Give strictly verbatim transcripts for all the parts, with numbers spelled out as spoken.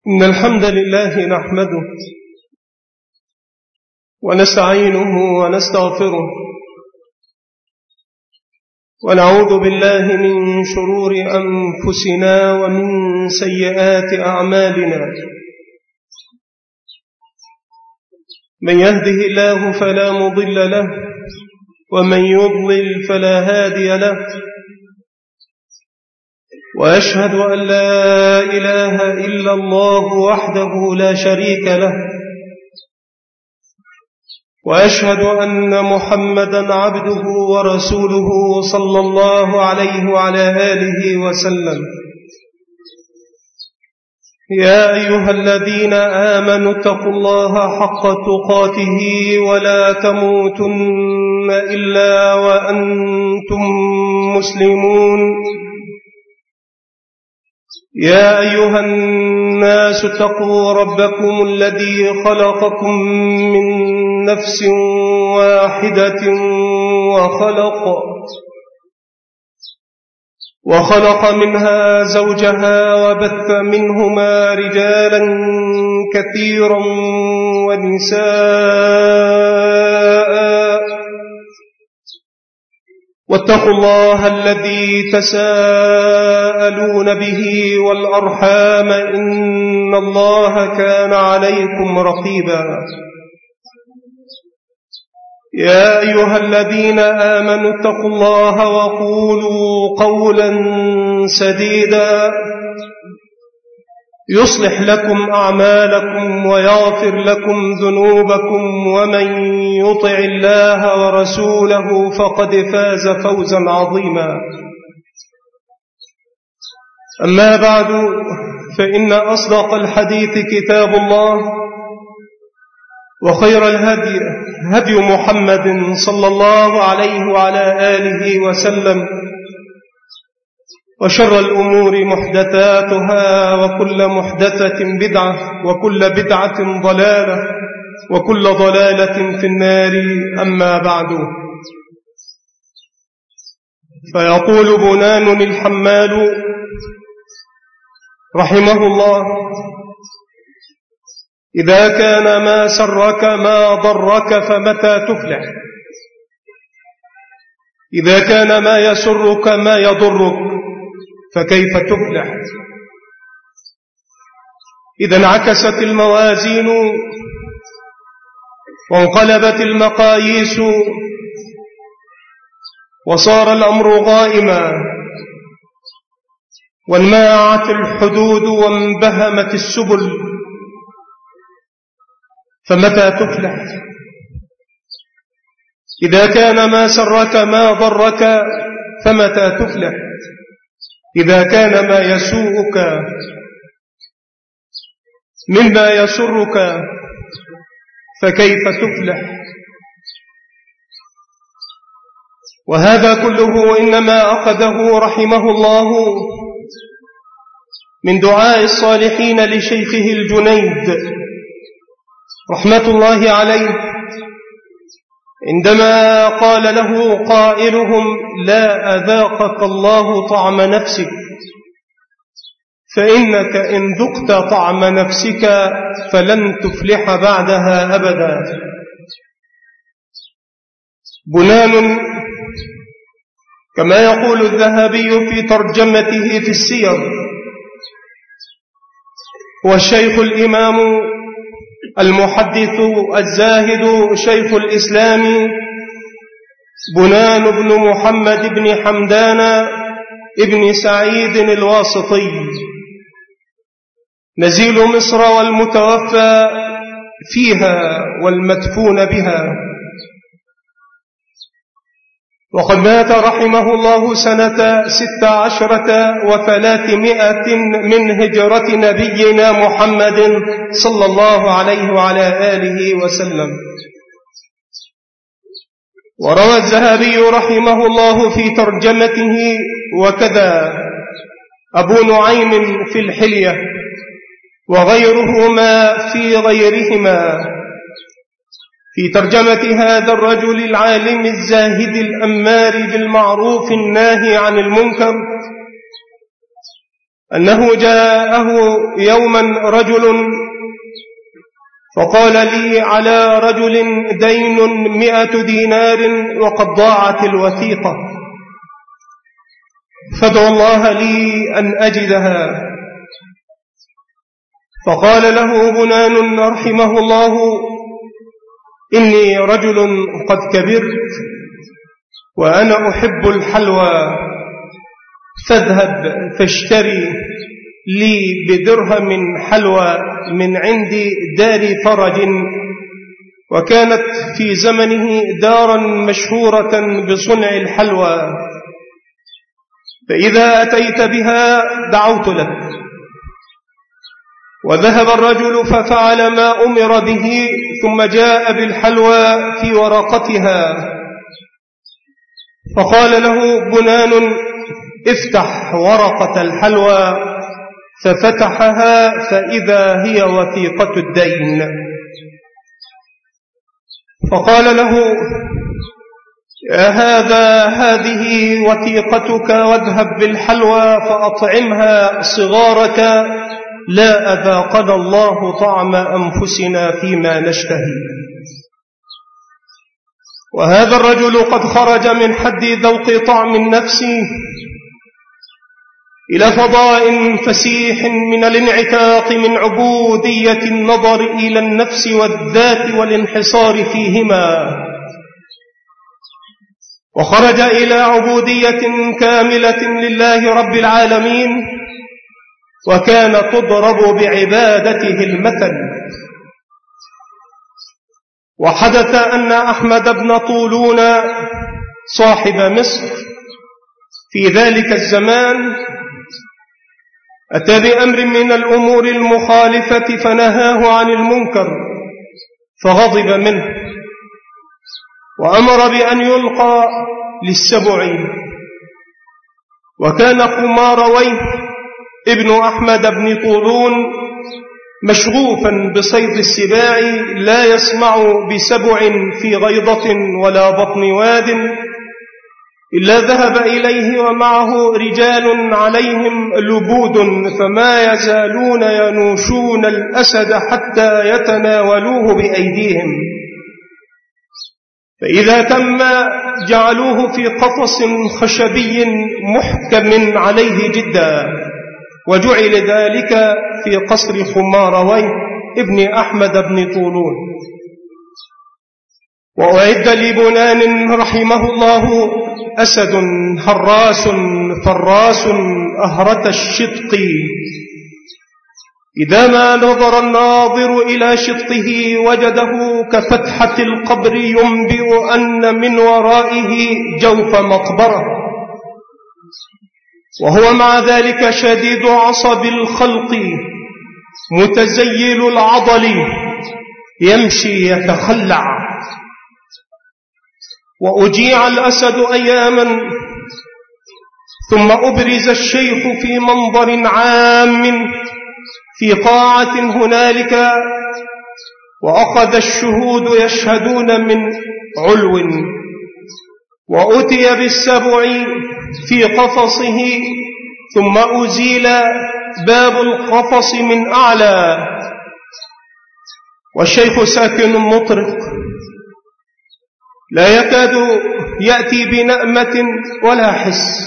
إن الحمد لله نحمده ونستعينه ونستغفره ونعوذ بالله من شرور أنفسنا ومن سيئات أعمالنا. من يهده الله فلا مضل له ومن يضلل فلا هادي له، وأشهد أن لا إله إلا الله وحده لا شريك له، وأشهد أن محمدا عبده ورسوله صلى الله عليه وعلى آله وسلم. يا أيها الذين آمنوا اتقوا الله حق تقاته ولا تموتن إلا وأنتم مسلمون. يا أيها الناس اتقوا ربكم الذي خلقكم من نفس واحدة وخلق وخلق منها زوجها وبث منهما رجالا كثيرا ونساء، واتقوا الله الذي تساءلون به والأرحام إن الله كان عليكم رقيبا. يا أيها الذين آمنوا اتقوا الله وقولوا قولا سديدا يصلح لكم أعمالكم ويغفر لكم ذنوبكم، ومن يطع الله ورسوله فقد فاز فوزا عظيما. أما بعد، فإن أصدق الحديث كتاب الله، وخير الهدي هدي محمد صلى الله عليه وعلى آله وسلم، وشر الأمور محدثاتها، وكل محدثة بدعة، وكل بدعة ضلالة، وكل ضلالة في النار. أما بعد، فيقول بنان الحمال رحمه الله: إذا كان ما سرك ما ضرك فمتى تفلح؟ إذا كان ما يسرك ما يضرك فكيف تفلح؟ إذا انعكست الموازين وانقلبت المقاييس وصار الأمر غائما، وانماعت الحدود وانبهمت السبل، فمتى تفلح؟ إذا كان ما سرك ما ضرك فمتى تفلح؟ إذا كان ما يسوءك مما يسرك فكيف تفلح؟ وهذا كله إنما أخذه رحمه الله من دعاء الصالحين لشيخه الجنيد رحمة الله عليه، عندما قال له قائلهم: لا أذاقك الله طعم نفسك، فإنك إن ذقت طعم نفسك فلن تفلح بعدها أبدا. بنان كما يقول الذهبي في ترجمته في السير هو الشيخ الإمام المحدث الزاهد شيخ الإسلام بنان بن محمد بن حمدان ابن سعيد الواسطي، نزيل مصر والمتوفى فيها والمدفون بها. وقد مات رحمه الله سنة ست عشرة وثلاثمائة من هجرة نبينا محمد صلى الله عليه وعلى آله وسلم. وروى الذهبي رحمه الله في ترجمته، وكذا أبو نعيم في الحلية، وغيرهما في غيرهما في ترجمة هذا الرجل العالم الزاهد الأمار بالمعروف الناهي عن المنكر، أنه جاءه يوما رجل فقال لي على رجل دين مئة دينار وقد ضاعت الوثيقة، فادعو الله لي أن أجدها. فقال له بنان رحمه الله: إني رجل قد كبرت وأنا أحب الحلوى، فاذهب فاشتري لي بدرهم حلوى من عند دار فرج، وكانت في زمنه دارا مشهورة بصنع الحلوى، فإذا أتيت بها دعوت لك. وذهب الرجل ففعل ما أمر به، ثم جاء بالحلوى في ورقتها، فقال له بنان: افتح ورقة الحلوى، ففتحها فإذا هي وثيقة الدين. فقال له: يا هذا هذه وثيقتك، واذهب بالحلوى فأطعمها صغارك، لا أذاقنا الله طعم أنفسنا فيما نشتهي. وهذا الرجل قد خرج من حد ذوق طعم النفس إلى فضاء فسيح من الانعتاق من عبودية النظر إلى النفس والذات والانحصار فيهما، وخرج إلى عبودية كاملة لله رب العالمين، وكان تضرب بعبادته المثل. وحدث أن أحمد بن طولون صاحب مصر في ذلك الزمان أتى بأمر من الأمور المخالفة فنهاه عن المنكر، فغضب منه وأمر بأن يلقى للسبع. وكان خمارويه ابن أحمد بن طولون مشغوفا بصيد السباع، لا يسمع بسبع في غيضة ولا بطن واد إلا ذهب إليه ومعه رجال عليهم لبود، فما يزالون ينوشون الأسد حتى يتناولوه بأيديهم، فإذا تم جعلوه في قفص خشبي محكم عليه جدا، وجعل ذلك في قصر خمارويه ابن أحمد بن طولون. وأعد لبنان رحمه الله أسد هراس فراس أهرة الشدق، إذا ما نظر الناظر إلى شدقه وجده كفتحة القبر ينبئ أن من ورائه جوف مقبرة، وهو مع ذلك شديد عصب الخلق متزيل العضل يمشي يتخلع. وأجيع الأسد أياما، ثم أبرز الشيخ في منظر عام في قاعة هنالك، وأخذ الشهود يشهدون من علو، وأتي بالسبع في قفصه، ثم أزيل باب القفص من أعلى، والشيخ ساكن مطرق لا يكاد يأتي بنأمة ولا حس.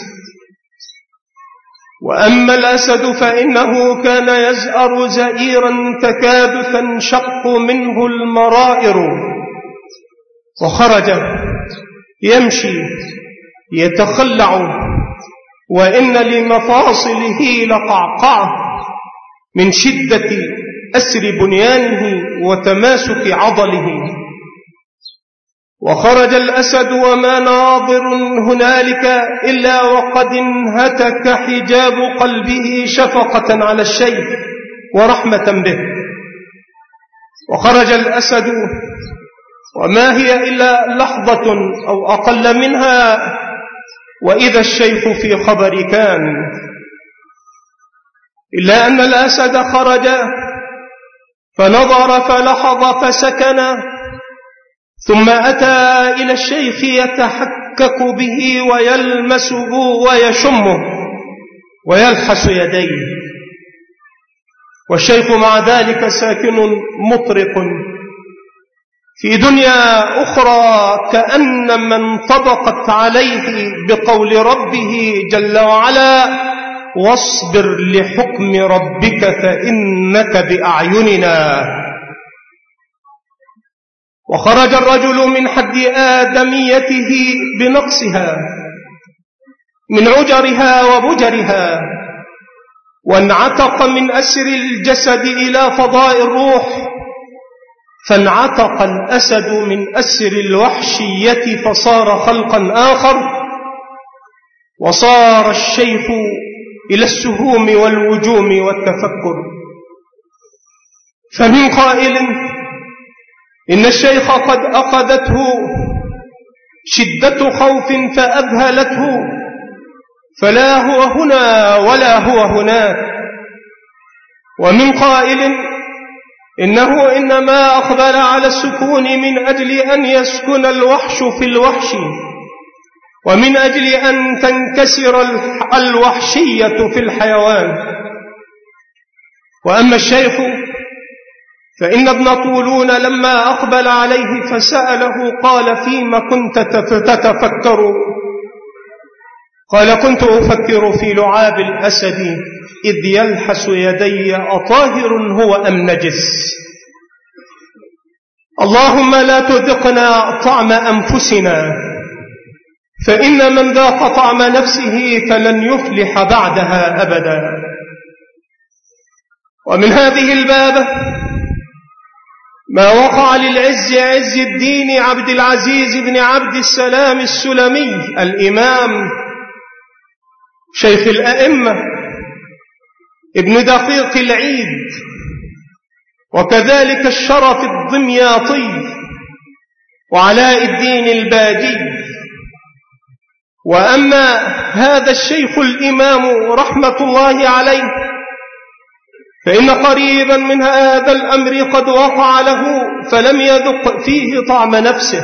وأما الأسد فإنه كان يزأر زئيرا تكاد تنشق منه المرائر، وخرج يمشي يتخلع، وإن لمفاصله لقعقعة من شدة أسر بنيانه وتماسك عضله. وخرج الأسد وما ناظر هنالك إلا وقد انهتك حجاب قلبه شفقة على الشيخ ورحمة به. وخرج الأسد وما هي إلا لحظة أو أقل منها، وإذا الشيخ في خبر كان، إلا أن الأسد خرج فنظر فلحظ فسكن، ثم أتى إلى الشيخ يتحكك به ويلمسه ويشمه، ويلحس يديه، والشيخ مع ذلك ساكن مطرق في دنيا أخرى، كأن من طبقت عليه بقول ربه جل وعلا: واصبر لحكم ربك فإنك بأعيننا. وخرج الرجل من حد آدميته بنقصها، من عجرها وبجرها، وانعتق من أسر الجسد إلى فضاء الروح، فانعتق الأسد من أسر الوحشية فصار خلقا آخر، وصار الشيخ إلى السهوم والوجوم والتفكر. فمن قائل إن الشيخ قد أخذته شدة خوف فأذهلته، فلا هو هنا ولا هو هناك. ومن قائل إنه إنما أقبل على السكون من أجل أن يسكن الوحش في الوحش، ومن أجل أن تنكسر الوحشية في الحيوان. وأما الشيخ فإن ابن طولون لما أقبل عليه فسأله قال: فيما كنت تتفكر؟ قال: كنت أفكر في لعاب الأسد إذ يلحس يدي، أطاهر هو أم نجس؟ اللهم لا تذقنا طعم أنفسنا، فإن من ذاق طعم نفسه فلن يفلح بعدها أبدا. ومن هذه البابة ما وقع للعز عز الدين عبد العزيز بن عبد السلام السلمي الإمام شيخ الأئمة ابن دقيق العيد، وكذلك الشرف الدمياطي وعلاء الدين الباجي. وأما هذا الشيخ الإمام رحمة الله عليه فإن قريبا من هذا الأمر قد وقع له فلم يذق فيه طعم نفسه،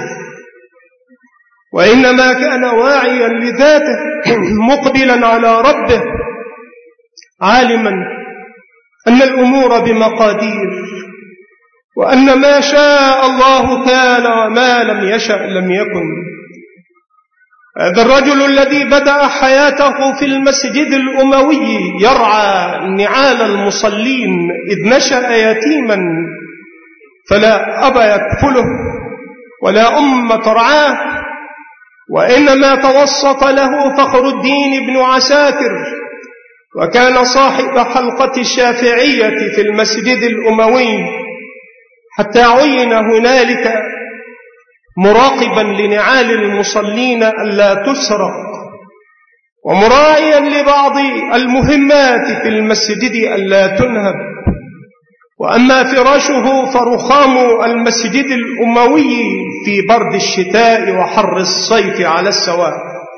وإنما كان واعيا لذاته مقبلا على ربه، عالما أن الأمور بمقادير، وأن ما شاء الله كان وما لم يشأ لم يكن. هذا الرجل الذي بدأ حياته في المسجد الأموي يرعى نعال المصلين إذ نشأ يتيما فلا أب يكفله ولا أم ترعاه، وإنما توسط له فخر الدين بن عساكر، وكان صاحب حلقة الشافعية في المسجد الأموي، حتى عين هنالك مراقبا لنعال المصلين ألا تسرق، ومراعيا لبعض المهمات في المسجد ألا تنهب. وأما فراشه فرخام المسجد الأموي في برد الشتاء وحر الصيف على السواء.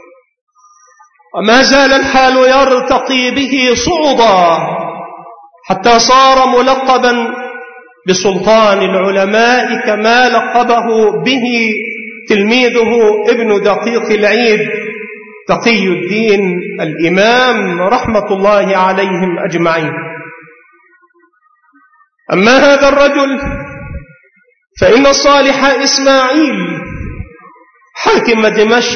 وما زال الحال يرتقي به صعودا حتى صار ملقبا بسلطان العلماء كما لقبه به تلميذه ابن دقيق العيد تقي الدين الإمام رحمة الله عليهم أجمعين. أما هذا الرجل فإن الصالح إسماعيل حاكم دمشق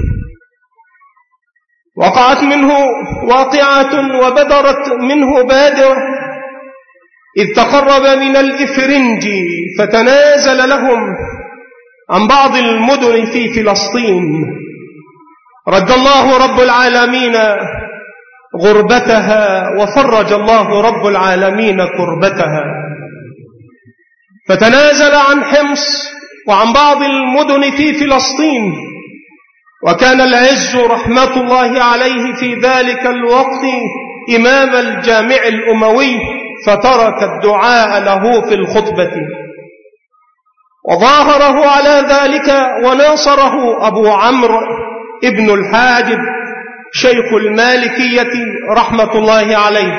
وقعت منه واقعة وبدرت منه بادرة، إذ تقرب من الإفرنج فتنازل لهم عن بعض المدن في فلسطين، رد الله رب العالمين غربتها وفرج الله رب العالمين كربتها، فتنازل عن حمص وعن بعض المدن في فلسطين. وكان العز رحمة الله عليه في ذلك الوقت إمام الجامع الأموي، فترك الدعاء له في الخطبة، وظاهره على ذلك وناصره أبو عمرو ابن الحاجب شيخ المالكية رحمة الله عليه،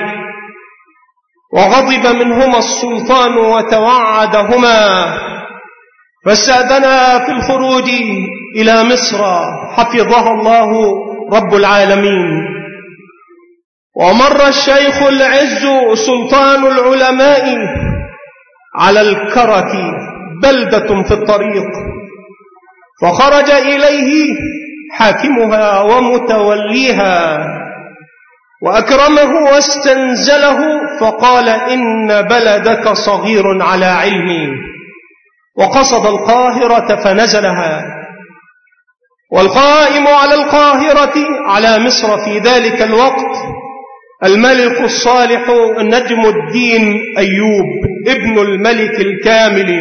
وغضب منهما السلطان وتوعدهما، فاستأذنا في الخروج إلى مصر حفظها الله رب العالمين. ومر الشيخ العز سلطان العلماء على الكرك بلدة في الطريق، فخرج إليه حاكمها ومتوليها وأكرمه واستنزله، فقال: إن بلدك صغير على علمي، وقصد القاهرة فنزلها. والقائم على القاهرة على مصر في ذلك الوقت الملك الصالح نجم الدين أيوب ابن الملك الكامل،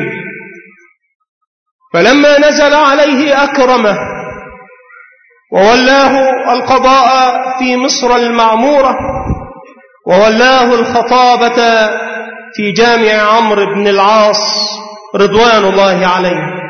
فلما نزل عليه أكرمه وولاه القضاء في مصر المعمورة، وولاه الخطابة في جامع عمرو بن العاص رضوان الله عليه.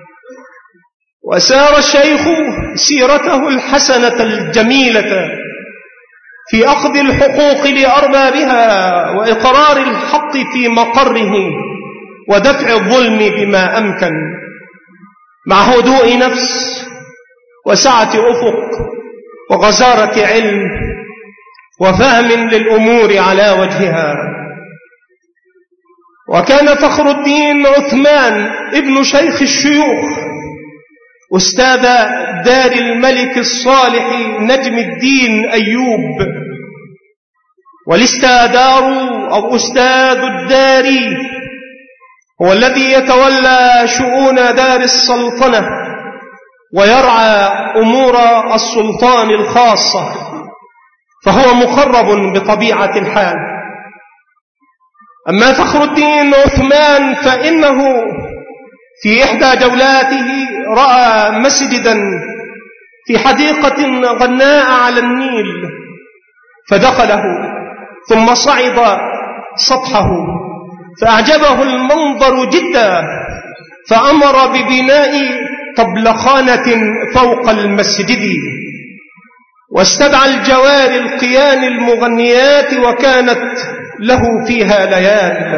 وسار الشيخ سيرته الحسنة الجميلة في أخذ الحقوق لأربابها وإقرار الحق في مقره ودفع الظلم بما أمكن، مع هدوء نفس وسعة أفق وغزارة علم وفهم للأمور على وجهها. وكان فخر الدين عثمان ابن شيخ الشيوخ أستاذ دار الملك الصالح نجم الدين أيوب، والاستادار أو أستاذ الدار هو الذي يتولى شؤون دار السلطنة ويرعى أمور السلطان الخاصة، فهو مخرب بطبيعة الحال. أما فخر الدين عثمان فإنه في إحدى جولاته رأى مسجدا في حديقة غناء على النيل، فدخله ثم صعد سطحه فأعجبه المنظر جدا، فأمر ببناء طبلخانة فوق المسجد، واستدعى الجواري القيان المغنيات، وكانت له فيها ليال.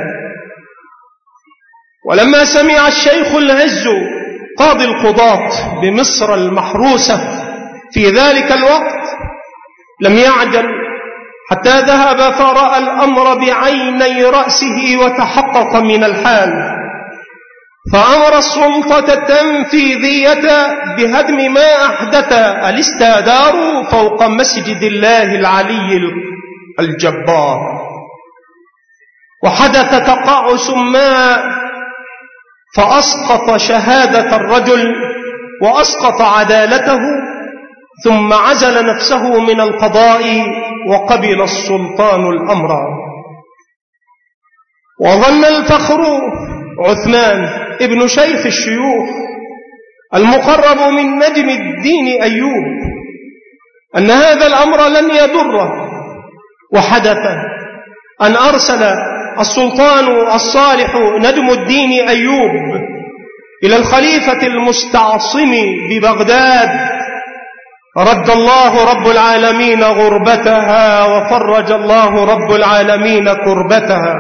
ولما سمع الشيخ العز قاضي القضاة بمصر المحروسة في ذلك الوقت لم يعجل حتى ذهب فرأى الأمر بعيني رأسه وتحقق من الحال، فأمر السلطة التنفيذية بهدم ما أحدث الاستادار فوق مسجد الله العلي الجبار. وحدث تقاعس ما فأسقط شهادة الرجل وأسقط عدالته، ثم عزل نفسه من القضاء وقبل السلطان الأمر. وظن الفخر عثمان ابن شيخ الشيوخ المقرب من نجم الدين أيوب أن هذا الأمر لن يضره، وحدث أن أرسل السلطان الصالح نجم الدين أيوب إلى الخليفة المستعصم ببغداد، رد الله رب العالمين غربتها وفرج الله رب العالمين كربتها،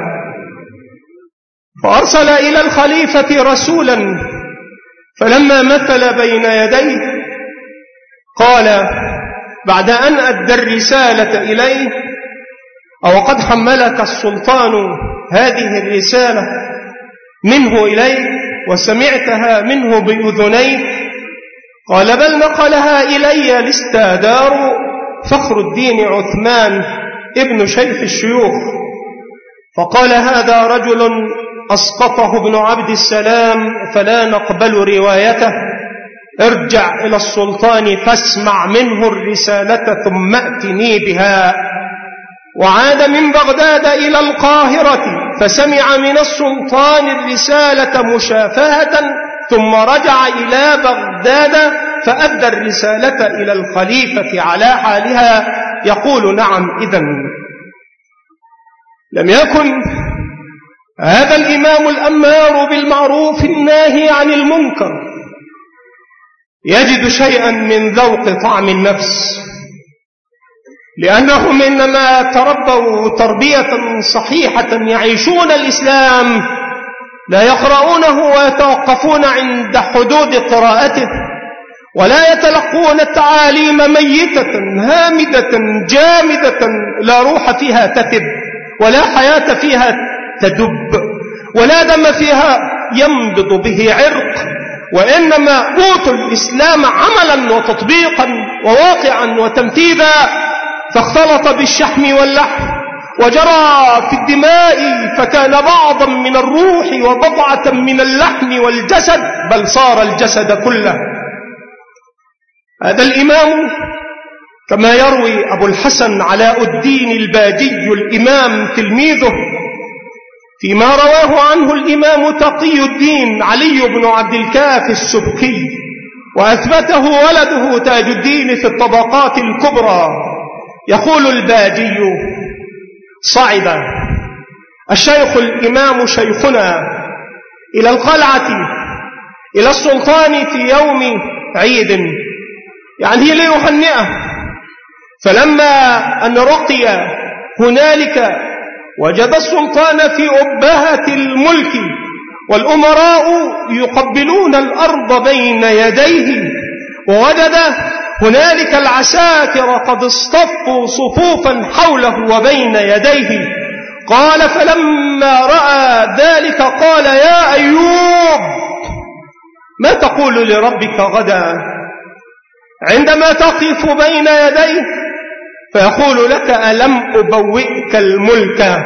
فأرسل إلى الخليفة رسولا، فلما مثل بين يديه قال بعد أن أدى الرسالة إليه: أو قد حملك السلطان هذه الرسالة منه إليك وسمعتها منه بأذنيك؟ قال: بل نقلها إلي الاستادار فخر الدين عثمان ابن شيخ الشيوخ. فقال: هذا رجل أسقطه ابن عبد السلام فلا نقبل روايته، ارجع إلى السلطان فاسمع منه الرسالة ثم أتني بها. وعاد من بغداد إلى القاهرة فسمع من السلطان الرسالة مشافهة، ثم رجع إلى بغداد فأدى الرسالة إلى الخليفة على حالها، يقول: نعم إذن. لم يكن هذا الإمام الأمار بالمعروف الناهي عن المنكر يجد شيئا من ذوق طعم النفس، لأنهم إنما تربوا تربية صحيحة يعيشون الإسلام، لا يقرؤونه ويتوقفون عند حدود قراءته، ولا يتلقون التعاليم ميتة هامدة جامدة لا روح فيها تثب ولا حياة فيها تدب ولا دم فيها ينبض به عرق، وإنما أوتوا الإسلام عملا وتطبيقا وواقعا وتنفيذا، فاختلط بالشحم واللحم وجرى في الدماء، فكان بعضا من الروح وبضعة من اللحم والجسد، بل صار الجسد كله. هذا الإمام كما يروي أبو الحسن علاء الدين الباجي الإمام تلميذه فيما رواه عنه الإمام تقي الدين علي بن عبد الكافي السبكي، وأثبته ولده تاج الدين في الطبقات الكبرى. يقول الباجي: صعد الشيخ الإمام شيخنا إلى القلعة إلى السلطان في يوم عيد، يعني ليهنئه، فلما أن رقي هنالك وجد السلطان في أبهة الملك والأمراء يقبلون الأرض بين يديه، ووجد هنالك العساكر قد اصطفوا صفوفا حوله وبين يديه. قال: فلما رأى ذلك قال: يا أيوب، ما تقول لربك غدا عندما تقف بين يديه فيقول لك: ألم أبوئك الملك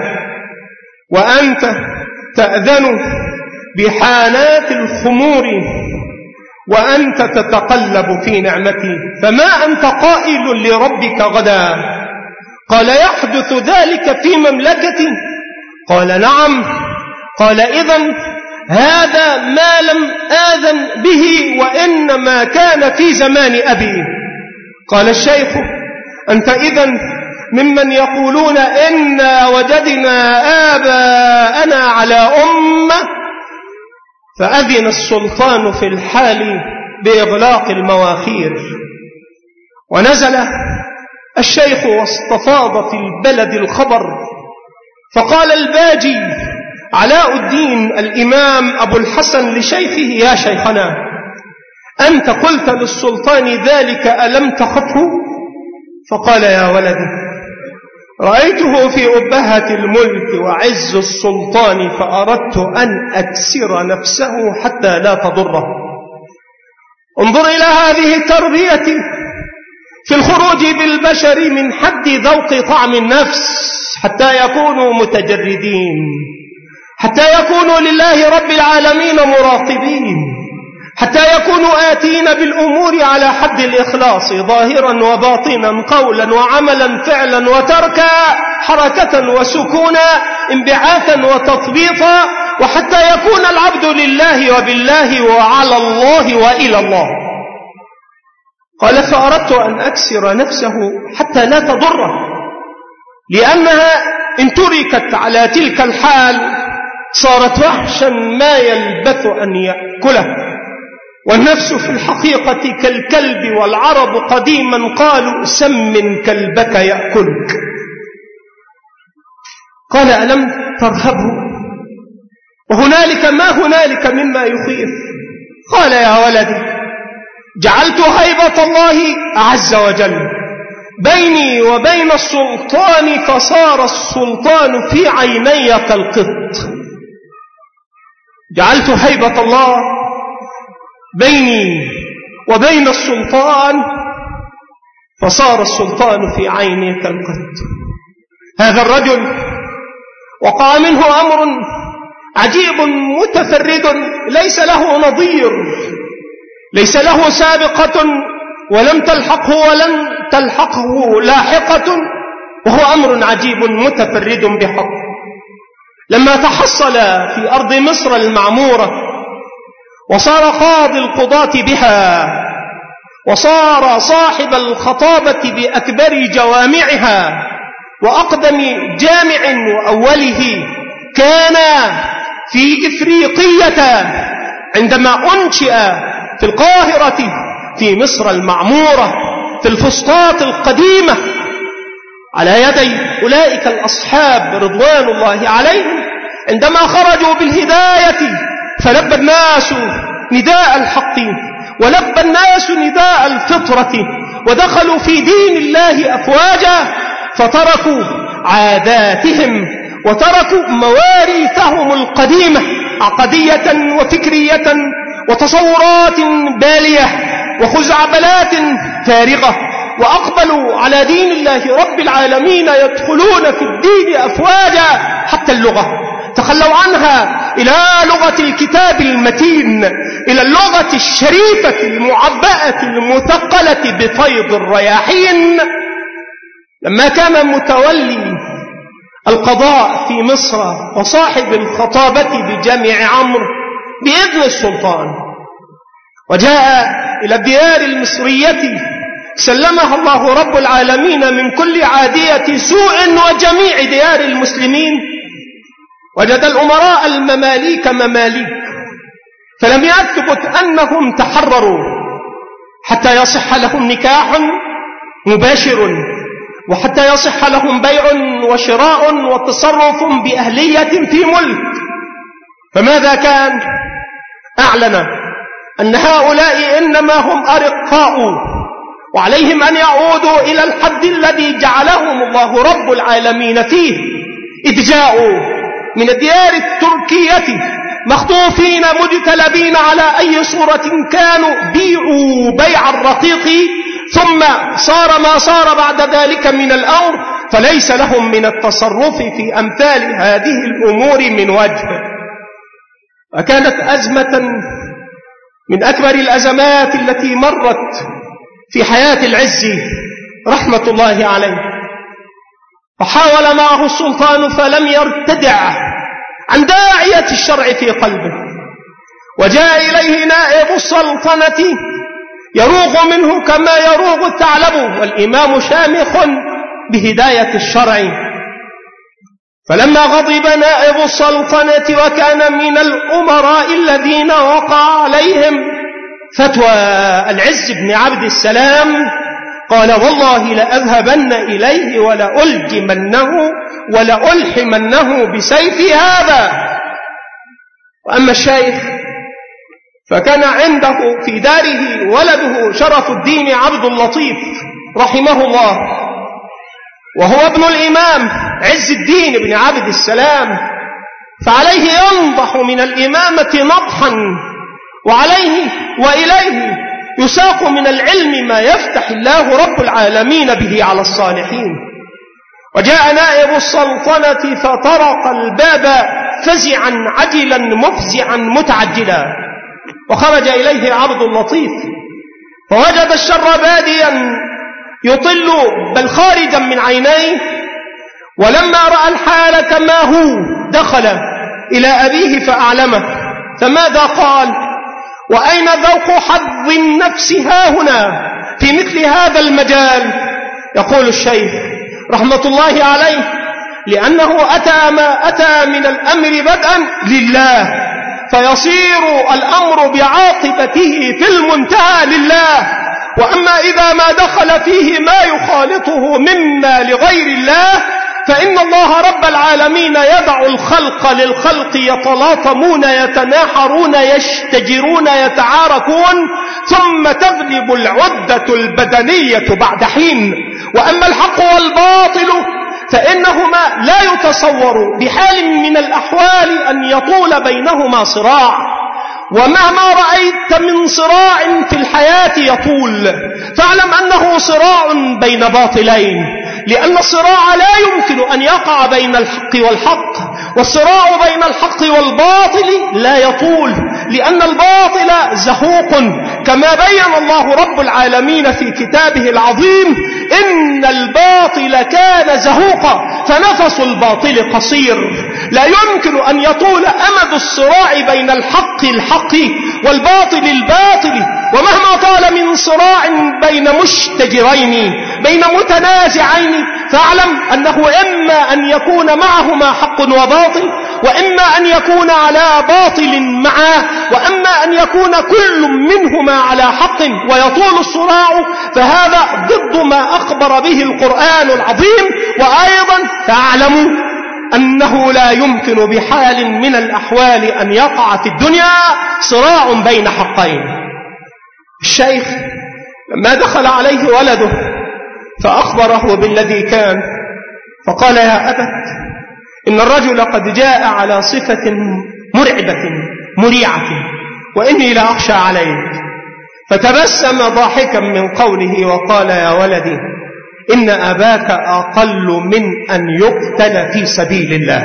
وأنت تأذن بحانات الخمور وأنت تتقلب في نعمتي، فما أنت قائل لربك غدا؟ قال: يحدث ذلك في مملكتي؟ قال: نعم. قال: إذن هذا ما لم آذن به، وإنما كان في زمان أبي. قال الشيخ: أنت إذن ممن يقولون إنا وجدنا آباءنا على أمة، فأذن السلطان في الحال بإغلاق المواخير. ونزل الشيخ واستفاض في البلد الخبر، فقال الباجي علاء الدين الإمام أبو الحسن لشيخه: يا شيخنا، أنت قلت للسلطان ذلك، ألم تخفه؟ فقال: يا ولدي، رأيته في أبهة الملك وعز السلطان، فأردت أن أكسر نفسه حتى لا تضره. انظر إلى هذه التربية في الخروج بالبشر من حد ذوق طعم النفس حتى يكونوا متجردين، حتى يكونوا لله رب العالمين مراقبين، حتى يكونوا آتين بالأمور على حد الإخلاص ظاهرا وباطنا، قولا وعملا، فعلا وتركا، حركة وسكونا، انبعاثا وتطبيطا، وحتى يكون العبد لله وبالله وعلى الله وإلى الله. قال: فأردت أن أكسر نفسه حتى لا تضره، لأنها إن تركت على تلك الحال صارت وحشا ما يلبث أن يأكله، والنفس في الحقيقة كالكلب، والعرب قديما قالوا: سمن كلبك يأكلك. قال: ألم ترهبه؟ وهنالك ما هنالك مما يخيف. قال: يا ولدي، جعلت هيبة الله عز وجل بيني وبين السلطان، فصار السلطان في عيني كالقط. جعلت هيبة الله بيني وبين السلطان، فصار السلطان في عيني كالقط. هذا الرجل وقع منه أمر عجيب متفرد ليس له نظير، ليس له سابقة ولم تلحقه ولن تلحقه لاحقة، وهو أمر عجيب متفرد بحق. لما تحصل في أرض مصر المعمورة وصار قاضي القضاة بها، وصار صاحب الخطابة بأكبر جوامعها وأقدم جامع وأوله، كان في إفريقية عندما أنشئ في القاهرة في مصر المعمورة في الفسطاط القديمة على يدي أولئك الأصحاب رضوان الله عليهم، عندما خرجوا بالهداية فلبى الناس نداء الحق ولبى الناس نداء الفطرة ودخلوا في دين الله أفواجا، فتركوا عاداتهم وتركوا مواريثهم القديمة عقدية وفكرية وتصورات بالية وخزعبلات فارغة، وأقبلوا على دين الله رب العالمين يدخلون في الدين أفواجا. حتى اللغة تخلوا عنها إلى لغة الكتاب المتين، إلى اللغة الشريفة المعبأة المثقلة بفيض الرياحين. لما كان متولي القضاء في مصر وصاحب الخطابة بجامع عمرو بإذن السلطان، وجاء إلى الديار المصرية سلمها الله رب العالمين من كل عادية سوء وجميع ديار المسلمين، وجد الأمراء المماليك مماليك، فلم يثبت أنهم تحرروا حتى يصح لهم نكاح مباشر، وحتى يصح لهم بيع وشراء وتصرف بأهلية في ملك. فماذا كان؟ أعلن أن هؤلاء إنما هم أرقاء، وعليهم أن يعودوا إلى الحد الذي جعلهم الله رب العالمين فيه، إذ جاءوا من الديار التركية مخطوفين مجتلبين على أي صورة كانوا، بيعوا بيع الرقيق، ثم صار ما صار بعد ذلك من الأمر، فليس لهم من التصرف في أمثال هذه الأمور من وجه. وكانت أزمة من أكبر الأزمات التي مرت في حياة العز رحمة الله عليه، فحاول معه السلطان فلم يرتدع عن داعية الشرع في قلبه، وجاء إليه نائب السلطنة يروغ منه كما يروغ الثعلب، والإمام شامخ بهداية الشرع. فلما غضب نائب السلطنة وكان من الأمراء الذين وقع عليهم فتوى العز بن عبد السلام، قال والله لأذهبن إليه ولألجمنه ولألحمنه بسيفي هذا. وأما الشيخ فكان عنده في داره ولده شرف الدين عبد اللطيف رحمه الله، وهو ابن الإمام عز الدين بن عبد السلام، فعليه ينضح من الإمامة نضحا، وعليه وإليه يساق من العلم ما يفتح الله رب العالمين به على الصالحين. وجاء نائب السلطنة فطرق الباب فزعا عجلا مفزعا متعجلا، وخرج إليه عبد اللطيف فوجد الشر باديا يطل بل خارجا من عينيه. ولما رأى الحال كما هو دخل إلى أبيه فأعلمه، فماذا قال؟ وأين ذوق حظ النفس هاهنا في مثل هذا المجال؟ يقول الشيخ رحمة الله عليه لأنه أتى ما أتى من الأمر بدءا لله، فيصير الأمر بعاقبته في المنتهى لله. وأما إذا ما دخل فيه ما يخالطه مما لغير الله، فإن الله رب العالمين يدع الخلق للخلق يتلاطمون يتناحرون يشتجرون يتعاركون، ثم تغلب العدة البدنية بعد حين. وأما الحق والباطل فإنهما لا يتصور بحال من الأحوال أن يطول بينهما صراع، ومهما رأيت من صراع في الحياة يطول فاعلم أنه صراع بين باطلين، لأن الصراع لا يمكن أن يقع بين الحق والحق، والصراع بين الحق والباطل لا يطول، لأن الباطل زهوق كما بين الله رب العالمين في كتابه العظيم: إن الباطل كان زهوقا فنفس الباطل قصير. لا يمكن أن يطول أمد الصراع بين الحق الحق والباطل الباطل، ومهما طال من صراع بين مشتجرين بين متنازعين فاعلم أنه إما أن يكون معهما حق وباطل، وإما أن يكون على باطل معه، وأما أن يكون كل منهما على حق ويطول الصراع، فهذا ضد ما أخبر به القرآن العظيم. وأيضا فاعلموا أنه لا يمكن بحال من الأحوال أن يقع في الدنيا صراع بين حقين، الشيخ لما دخل عليه ولده فأخبره بالذي كان، فقال: يا أبت، إن الرجل قد جاء على صفة مرعبة مريعة وإني لا أخشى عليك. فتبسم ضاحكا من قوله وقال: يا ولدي، إن أباك أقل من أن يقتل في سبيل الله،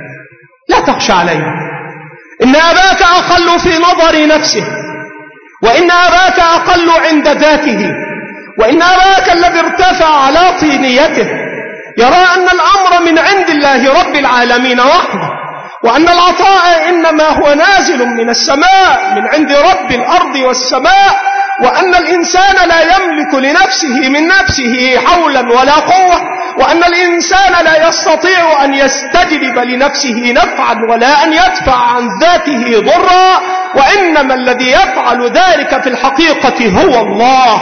لا تخشى عليه. إن أباك أقل في نظر نفسه، وإن أباك أقل عند ذاته، وإن أباك الذي ارتفع على طينيته يرى أن الأمر من عند الله رب العالمين وحده، وأن العطاء إنما هو نازل من السماء من عند رب الأرض والسماء، وأن الإنسان لا يملك لنفسه من نفسه حولا ولا قوة، وأن الإنسان لا يستطيع أن يستجلب لنفسه نفعا ولا أن يدفع عن ذاته ضرا، وإنما الذي يفعل ذلك في الحقيقة هو الله.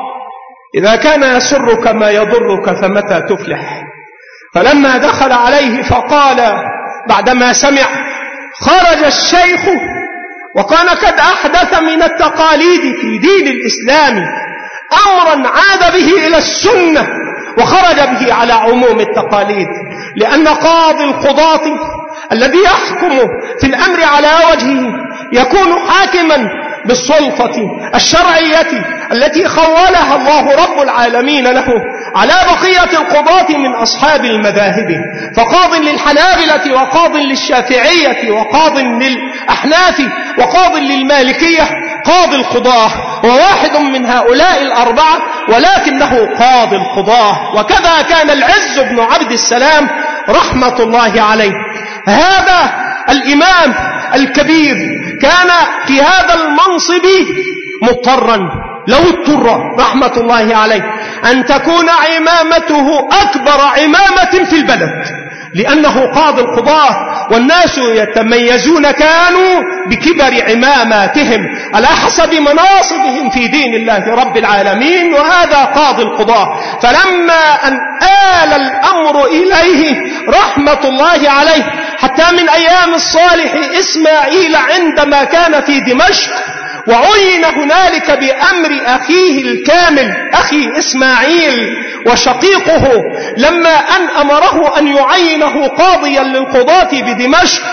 إذا كان يسرك ما يضرك فمتى تفلح؟ فلما دخل عليه فقال بعدما سمع: خرج الشيخ وكان قد أحدث من التقاليد في دين الإسلام أمرا عاد به إلى السنة وخرج به على عموم التقاليد، لأن قاضي القضاة الذي يحكم في الأمر على وجهه يكون حاكما بالسلطة الشرعية التي خولها الله رب العالمين له على بقية القضاة من أصحاب المذاهب، فقاض للحنابلة وقاض للشافعية وقاض للأحناف وقاض للمالكية، قاضي القضاة وواحد من هؤلاء الأربعة ولكنه قاضي القضاة. وكذا كان العز بن عبد السلام رحمة الله عليه، هذا الإمام الكبير كان في هذا المنصب مضطرا، لو اضطر رحمة الله عليه أن تكون عمامته أكبر عمامة في البلد، لأنه قاضي القضاة والناس يتميزون كانوا بكبر عماماتهم على حسب مناصبهم في دين الله رب العالمين، وهذا قاضي القضاة. فلما أن آل الأمر إليه رحمة الله عليه حتى من أيام الصالح إسماعيل عندما كان في دمشق وعين هنالك بأمر أخيه الكامل أخي إسماعيل وشقيقه، لما أن أمره أن يعينه قاضيا للقضاة بدمشق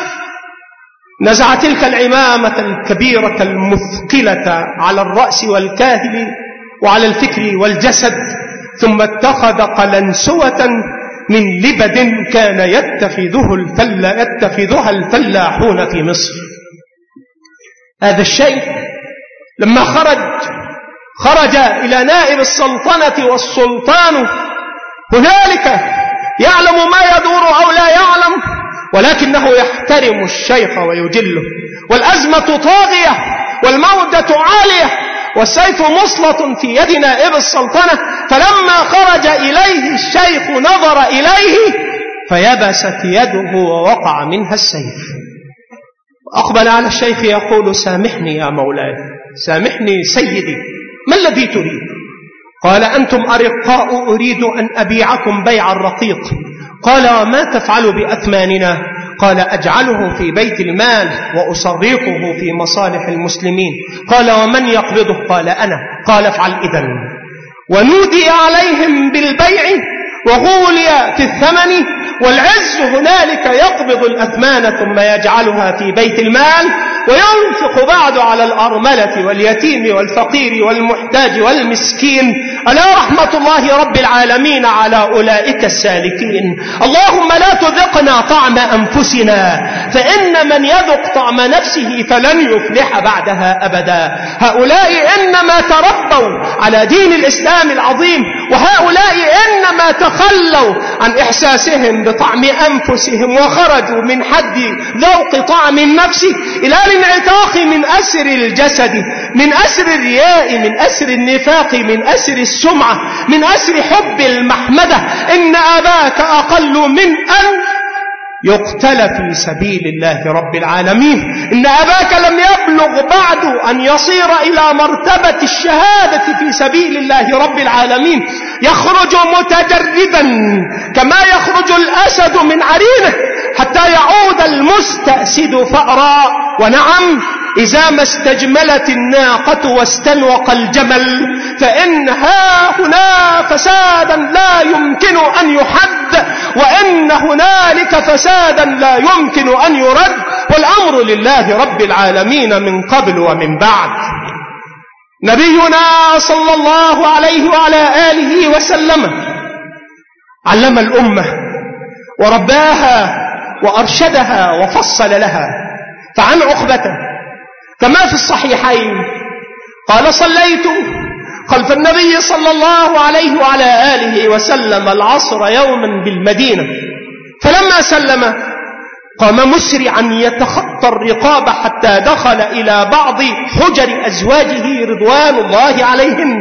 نزع تلك العمامة الكبيرة المثقلة على الرأس والكاهل وعلى الفكر والجسد، ثم اتخذ قلنسوة من لبد كان يتخذه الفل يتخذها الفلاحون في مصر. هذا الشيء لما خرج خرج إلى نائب السلطنة والسلطان هنالك يعلم ما يدور أو لا يعلم، ولكنه يحترم الشيخ ويجله، والأزمة طاغية والموجة عالية والسيف مسلط في يد نائب السلطنة. فلما خرج إليه الشيخ نظر إليه فيبست يده ووقع منها السيف، وأقبل على الشيخ يقول: سامحني يا مولاي، سامحني سيدي، ما الذي تريد؟ قال: أنتم أرقاء، أريد أن أبيعكم بيع الرقيق. قال: وما تفعل بأثماننا؟ قال: أجعله في بيت المال وأصرفه في مصالح المسلمين. قال: ومن يقبضه؟ قال: أنا. قال: افعل إذن. ونودي عليهم بالبيع وغولي في الثمن، والعز هنالك يقبض الأثمان ثم يجعلها في بيت المال وينفق بعد على الأرملة واليتيم والفقير والمحتاج والمسكين. ألا رحمة الله رب العالمين على أولئك السالكين. اللهم لا تذقنا طعم أنفسنا، فإن من يذق طعم نفسه فلن يفلح بعدها أبدا. هؤلاء إنما تربوا على دين الإسلام العظيم، وهؤلاء إنما تخلوا عن إحساسهم بطعم أنفسهم وخرجوا من حد ذوق طعم النفس إلى الانعتاق من أسر الجسد، من أسر الرياء، من أسر النفاق، من أسر السمعة، من أسر حب المحمدة. إن أباك أقل من أن يقتل في سبيل الله رب العالمين. إن أباك لم يبلغ بعد أن يصير إلى مرتبة الشهادة في سبيل الله رب العالمين، يخرج متجردا كما يخرج الأسد من عرينه حتى يعود المستأسد فأرا. ونعم إذا ما استجملت الناقة واستنوق الجمل فإن ها هنا فسادا لا يمكن أن يحد، وإن هنالك فسادا لا يمكن أن يرد، والأمر لله رب العالمين من قبل ومن بعد. نبينا صلى الله عليه وعلى آله وسلم علم الأمة ورباها وأرشدها وفصل لها. فعن عقبة كما في الصحيحين قال: صليت خلف النبي صلى الله عليه وعلى آله وسلم العصر يوما بالمدينة، فلما سلم قام مسرعا يتخطى الرقاب حتى دخل إلى بعض حجر أزواجه رضوان الله عليهم،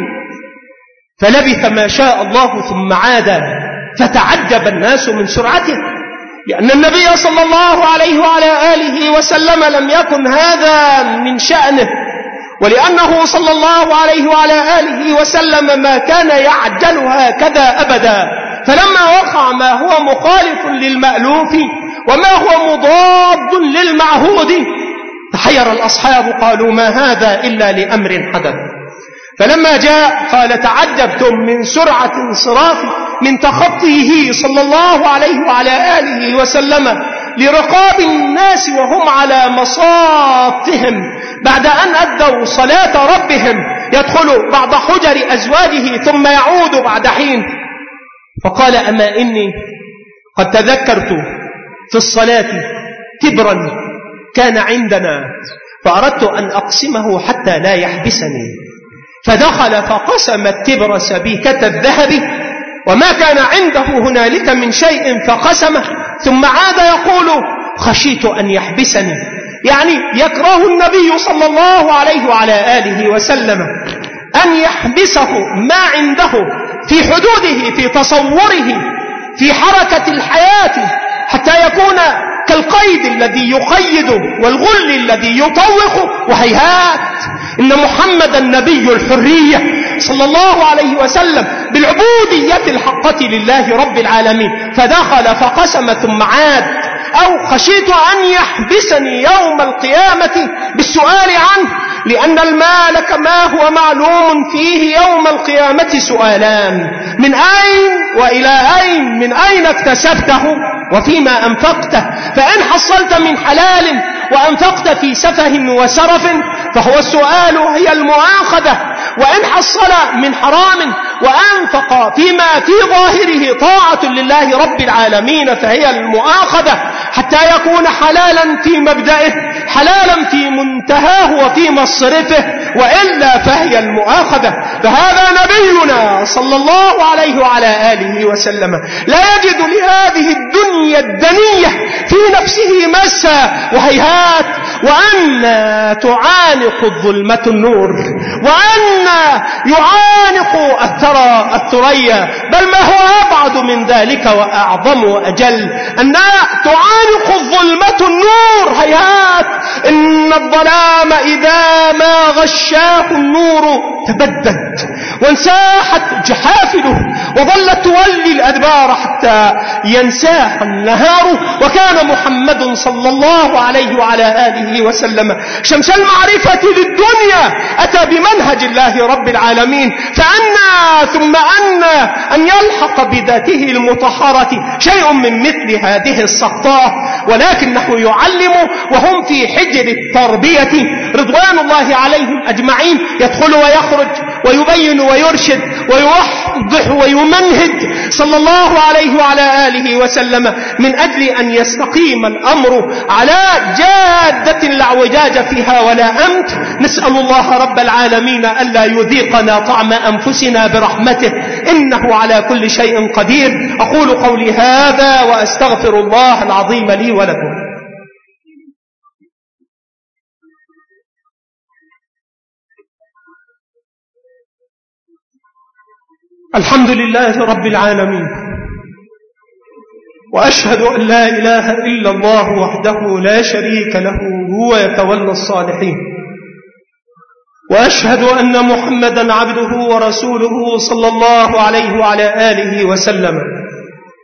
فلبث ما شاء الله ثم عاد، فتعجب الناس من سرعته، لأن النبي صلى الله عليه وعلى آله وسلم لم يكن هذا من شأنه، ولأنه صلى الله عليه وعلى آله وسلم ما كان يعجل هكذا أبدا. فلما وقع ما هو مخالف للمألوف وما هو مضاد للمعهود تحير الأصحاب، قالوا: ما هذا إلا لأمر حدث. فلما جاء قال: تعجبتم من سرعة انصرافه من تخطيه صلى الله عليه وعلى آله وسلم لرقاب الناس وهم على مصافهم بعد أن أدوا صلاة ربهم، يدخل بعض حجر أزواجه ثم يعود بعد حين. فقال: أما إني قد تذكرت في الصلاة تبرا كان عندنا فأردت أن أقسمه حتى لا يحبسني، فدخل فقسم التبر سبيكة الذهب وما كان عنده هنالك من شيء فقسمه، ثم عاد يقول: خشيت أن يحبسني، يعني يكره النبي صلى الله عليه وعلى آله وسلم أن يحبسه ما عنده في حدوده، في تصوره، في حركة الحياة، حتى يكون كالقيد الذي يقيد والغل الذي يطوق. وهيهات، إن محمد النبي الحرية صلى الله عليه وسلم بالعبودية الحقة لله رب العالمين، فدخل فقسم ثم عاد. أو خشيت أن يحبسني يوم القيامة بالسؤال عنه، لأن المال كما هو معلوم فيه يوم القيامة سؤالان: من أين وإلى أين؟ من أين اكتسبته وفيما أنفقته؟ فإن حصلت من حلال وأنفقت في سفه وسرف فهو السؤال هي المؤاخذة، وإن حصل من حرام وأنفق فيما في ظاهره طاعة لله رب العالمين فهي المؤاخذة، حتى يكون حلالا في مبدئه حلالا في منتهاه وفي مصرفه، وإلا فهي المؤاخذة. فهذا نبينا صلى الله عليه وعلى آله وسلم لا يجد لهذه الدنيا الدنية في نفسه مسا. وهيهات، وأن تعانق الظلمة النور، وأن يعانق الثرى الثريا، بل ما هو أبعد من ذلك وأعظم وأجل، أن تعانق الظلمة النور. هيهات، إن الظلام إذا ما غشاه النور تبدد وانساحت جحافله وظلت تولي الأدبار حتى ينساح النهار. وكان محمد صلى الله عليه وعلى آله وسلم شمس المعرفة للدنيا، أتى بمنهج الله رب العالمين، فأنا ثم أنا أن يلحق بذاته المطهرة شيء من مثل هذه السقطاء، ولكنه يعلم وهم في حجر التربية رضوان الله عليهم أجمعين، يدخل ويخرج ويبين ويرشد ويوضح ويمنهج صلى الله عليه وعلى آله وسلم من أجل أن يستقيم الأمر على جادة لا اعوجاج فيها ولا أمت. نسأل الله رب العالمين ألا يذيقنا طعم أنفسنا برحمته، إنه على كل شيء قدير. أقول قولي هذا وأستغفر الله العظيم لي ولكم. الحمد لله رب العالمين، وأشهد أن لا إله إلا الله وحده لا شريك له هو يتولى الصالحين، وأشهد أن محمدا عبده ورسوله صلى الله عليه وعلى آله وسلم.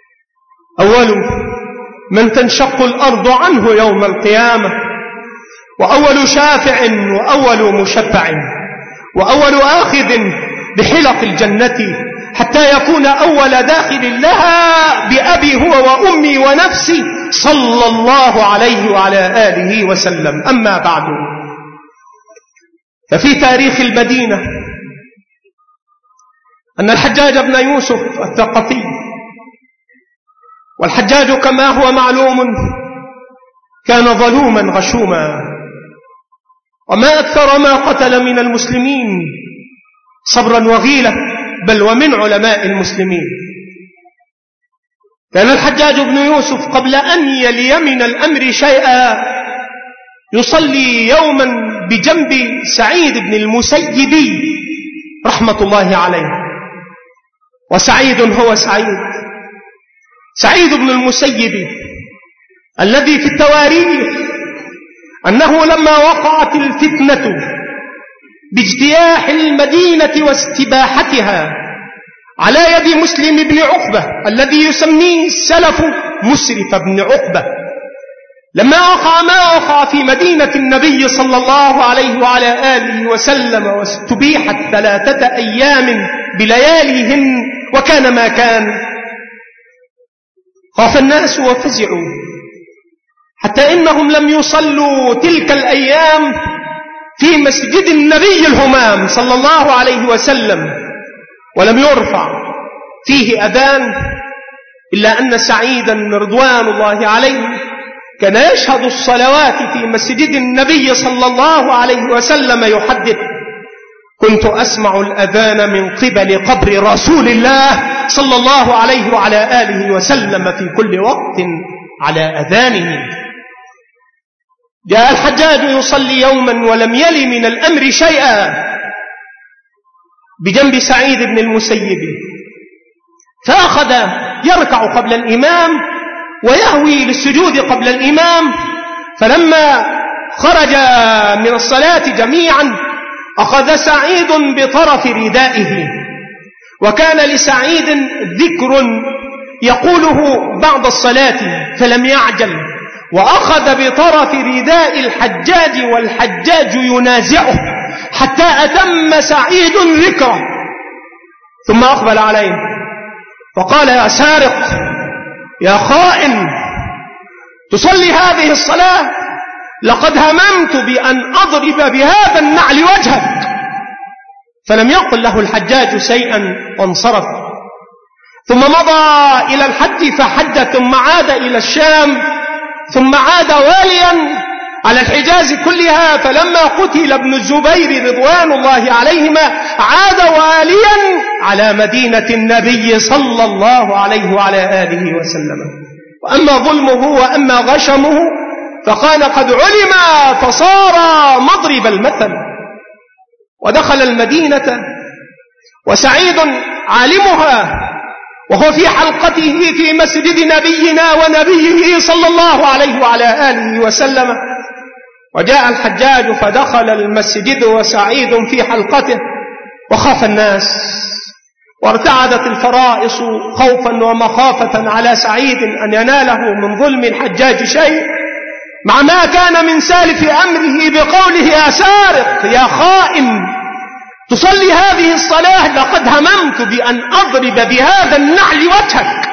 أول من تنشق الأرض عنه يوم القيامة، وأول شافع وأول مشفع وأول آخذ بحلق الجنة، حتى يكون أول داخل لها بأبي هو وأمي ونفسي صلى الله عليه وعلى آله وسلم. أما بعد، ففي تاريخ المدينة أن الحجاج بن يوسف الثقفي، والحجاج كما هو معلوم كان ظلوما غشوما، وما أكثر ما قتل من المسلمين صبرا وغيلة، بل ومن علماء المسلمين. كان الحجاج بن يوسف قبل أن يلي من الأمر شيئا يصلي يوما بجنب سعيد بن المسيب رحمة الله عليه. وسعيد هو سعيد سعيد بن المسيب الذي في التواريخ أنه لما وقعت الفتنة باجتياح المدينة واستباحتها على يد مسلم بن عقبة الذي يسميه السلف مسرف بن عقبة، لما وقع ما وقع في مدينة النبي صلى الله عليه وعلى آله وسلم واستبيحت ثلاثة أيام بلياليهن وكان ما كان، خاف الناس وفزعوا، حتى إنهم لم يصلوا تلك الأيام في مسجد النبي الهمام صلى الله عليه وسلم، ولم يرفع فيه أذان، إلا أن سعيدا رضوان الله عليه كان يشهد الصلوات في مسجد النبي صلى الله عليه وسلم يحدث: كنت أسمع الأذان من قبل قبر رسول الله صلى الله عليه وعلى آله وسلم في كل وقت على أذانه. جاء الحجاج يصلي يوما ولم يلي من الأمر شيئا بجنب سعيد بن المسيب، فأخذ يركع قبل الإمام ويهوي للسجود قبل الإمام، فلما خرج من الصلاة جميعا أخذ سعيد بطرف ردائه، وكان لسعيد ذكر يقوله بعد الصلاة فلم يعجل، وأخذ بطرف رداء الحجاج والحجاج ينازعه حتى أتم سعيد ذكره، ثم أقبل عليه وقال: يا سارق، يا خائن، تصلي هذه الصلاة؟ لقد هممت بأن أضرب بهذا النعل وجهك. فلم يقل له الحجاج شيئا وانصرف، ثم مضى إلى الحج فحج، ثم عاد إلى الشام، ثم عاد واليا على الحجاز كلها، فلما قتل ابن الزبير رضوان الله عليهما عاد واليا على مدينة النبي صلى الله عليه وعلى آله وسلم. وأما ظلمه وأما غشمه فكان قد علم فصار مضرب المثل. ودخل المدينة وسعيد عالمها وهو في حلقته في مسجد نبينا ونبيه صلى الله عليه وعلى آله وسلم، وجاء الحجاج فدخل المسجد وسعيد في حلقته، وخاف الناس وارتعدت الفرائص خوفا ومخافة على سعيد أن يناله من ظلم الحجاج شيء، مع ما كان من سالف أمره بقوله: يا سارق، يا خائن، تصلي هذه الصلاة؟ لقد هممت بأن أضرب بهذا النعل وجهك.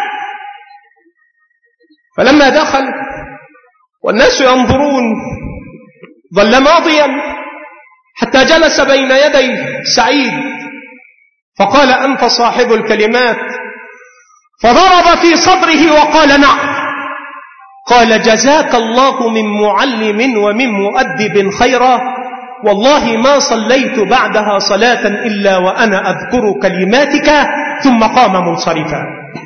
فلما دخل والناس ينظرون ظل ماضيا حتى جلس بين يدي سعيد، فقال: أنت صاحب الكلمات؟ فضرب في صدره وقال: نعم. قال: جزاك الله من معلم ومن مؤدب خيرا، والله ما صليت بعدها صلاة إلا وأنا أذكر كلماتك. ثم قام منصرفا،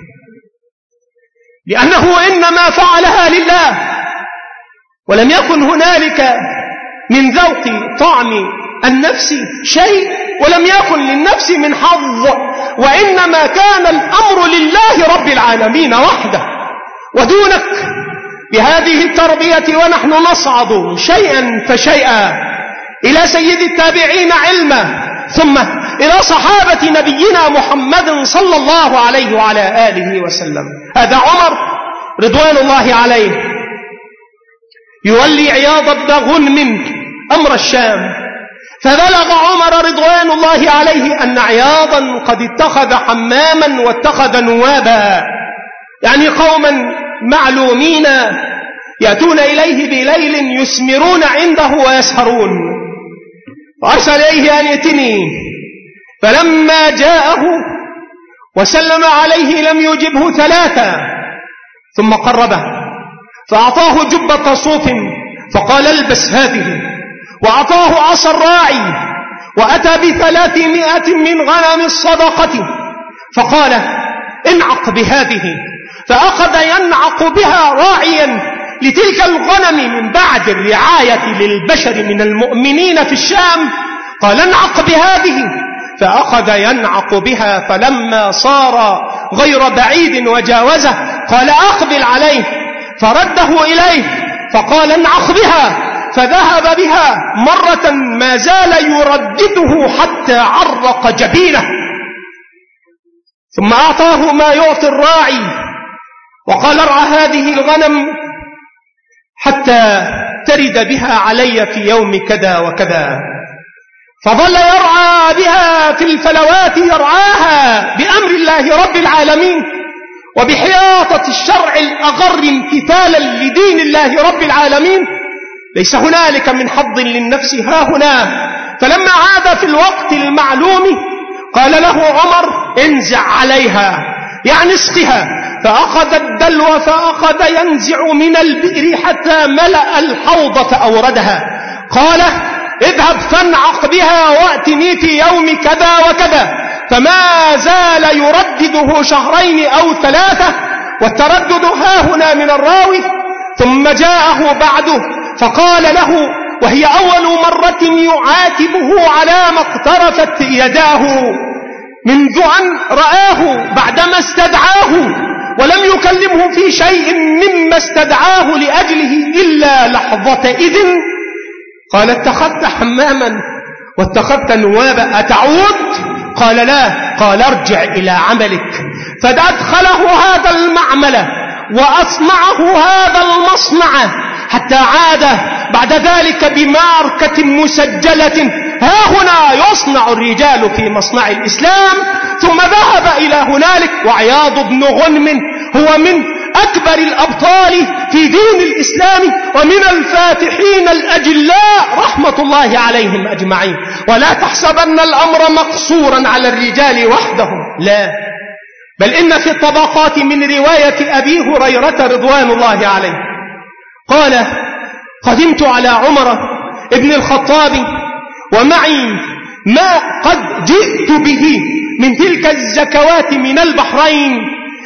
لأنه إنما فعلها لله، ولم يكن هنالك من ذوق طعم النفس شيء، ولم يكن للنفس من حظ، وإنما كان الأمر لله رب العالمين وحده. ودونك بهذه التربية ونحن نصعد شيئا فشيئا إلى سيد التابعين علما، ثم إلى صحابة نبينا محمد صلى الله عليه وعلى آله وسلم. هذا عمر رضوان الله عليه يولي عياض بن غنم أمر الشام، فبلغ عمر رضوان الله عليه أن عياضا قد اتخذ حماما واتخذ نوابا، يعني قوما معلومين يأتون إليه بليل يسمرون عنده ويسهرون، فأرسل إليه أن يأتني، فلما جاءه وسلم عليه لم يجبه ثلاثة، ثم قربه فأعطاه جبة صوف فقال البس هذه، وأعطاه عصا الراعي، وأتى بثلاثمائة من غنم الصدقة فقال انعق بهذه، فأخذ ينعق بها راعيا لتلك الغنم من بعد الرعاية للبشر من المؤمنين في الشام. قال انعق بهذه، فأخذ ينعق بها، فلما صار غير بعيد وجاوزه قال أقبل عليه، فرده إليه فقال انعق بها، فذهب بها مرة ما زال يردده حتى عرق جبينه، ثم أعطاه ما يعطي الراعي وقال ارعى هذه الغنم حتى ترد بها علي في يوم كذا وكذا، فظل يرعى بها في الفلوات، يرعاها بأمر الله رب العالمين وبحياطة الشرع الأغر امتثالا لدين الله رب العالمين، ليس هنالك من حظ للنفس ها هنا. فلما عاد في الوقت المعلوم قال له عمر انزع عليها، يعني اسقها، فأخذ الدلو فأخذ ينزع من البئر حتى ملأ الحوض فأوردها. قال اذهب فانعق بها وأتني في يوم كذا وكذا، فما زال يردده شهرين أو ثلاثة، والتردد ها هنا من الراوي. ثم جاءه بعده فقال له، وهي أول مرة يعاتبه على ما اقترفت يداه منذ أن رآه بعدما استدعاه، ولم يكلمه في شيء مما استدعاه لأجله إلا لحظة إذن. قال اتخذت حماما واتخذت نوابا أتعود؟ قال لا. قال ارجع إلى عملك. فأدخله هذا المعمل وأصنعه هذا المصنع حتى عاد بعد ذلك بماركة مسجلة، ها هنا يصنع الرجال في مصنع الإسلام. ثم ذهب إلى هنالك، وعياض بن غنم هو من أكبر الأبطال في دين الإسلام ومن الفاتحين الأجلاء رحمة الله عليهم أجمعين. ولا تحسبن الأمر مقصورا على الرجال وحدهم، لا، بل إن في الطبقات من رواية أبي هريرة رضوان الله عليه قال قدمت على عمر ابن الخطاب ومعي ما قد جئت به من تلك الزكوات من البحرين،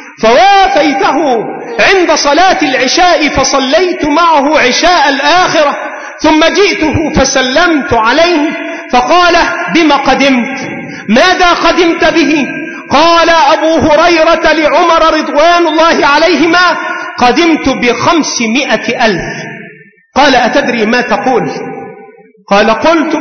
فوافيته عند صلاة العشاء فصليت معه عشاء الآخرة، ثم جئته فسلمت عليه فقال بما قدمت؟ ماذا قدمت به؟ قال أبو هريرة لعمر رضوان الله عليهما قدمت بخمسمائة ألف. قال أتدري ما تقول؟ قال قلت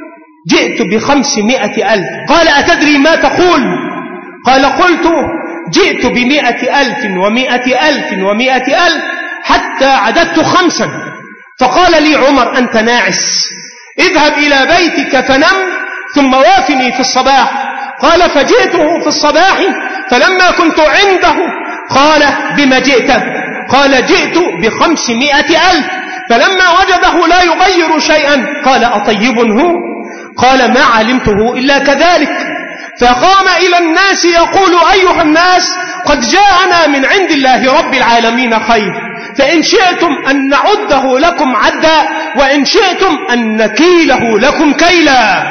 جئت بخمسمائة ألف. قال أتدري ما تقول؟ قال قلت جئت بمائة ألف ومائة ألف ومائة ألف حتى عددت خمسا. فقال لي عمر أنت ناعس، اذهب إلى بيتك فنم ثم وافني في الصباح. قال فجئته في الصباح فلما كنت عنده قال بما جئت؟ قال جئت بخمسمائة ألف. فلما وجده لا يغير شيئا قال أطيب هو؟ قال ما علمته إلا كذلك. فقام إلى الناس يقول أيها الناس قد جاءنا من عند الله رب العالمين خير، فإن شئتم أن نعده لكم عدا، وإن شئتم أن نكيله لكم كيلا.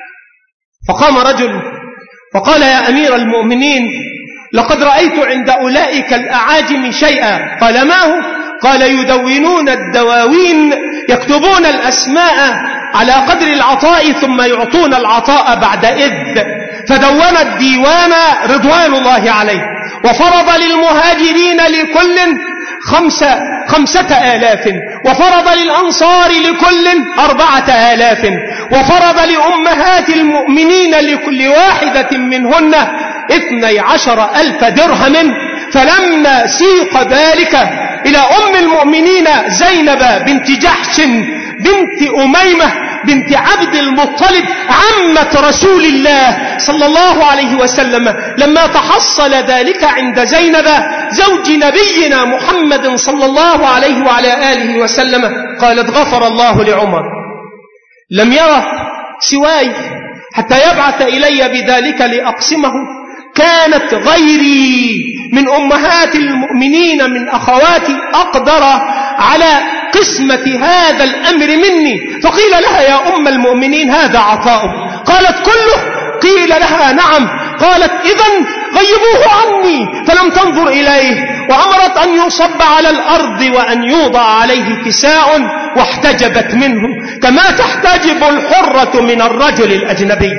فقام رجل فقال يا أمير المؤمنين لقد رأيت عند أولئك الأعاجم شيئا. قال ما هو؟ قال يدونون الدواوين، يكتبون الأسماء على قدر العطاء ثم يعطون العطاء بعد إذ. فدون الديوان رضوان الله عليه، وفرض للمهاجرين لكل خمسة, خمسة آلاف، وفرض للأنصار لكل أربعة آلاف، وفرض لأمهات المؤمنين لكل واحدة منهن اثني عشر ألف درهم. فلما سيق ذلك إلى أم المؤمنين زينب بنت جحش بنت أميمة بنت عبد المطلب عمة رسول الله صلى الله عليه وسلم، لما تحصل ذلك عند زينب زوج نبينا محمد صلى الله عليه وعلى آله وسلم قالت: غفر الله لعمر، لم يره سواي حتى يبعث إلي بذلك لأقسمه، كانت غيري من أمهات المؤمنين من أخواتي أقدر على قسمة هذا الأمر مني. فقيل لها: يا أم المؤمنين هذا عطاؤك. قالت: كله؟ قيل لها: نعم. قالت: إذن غيبوه عني. فلم تنظر إليه، وأمرت أن يصب على الأرض وأن يوضع عليه كساء، واحتجبت منه كما تحتجب الحرة من الرجل الأجنبي.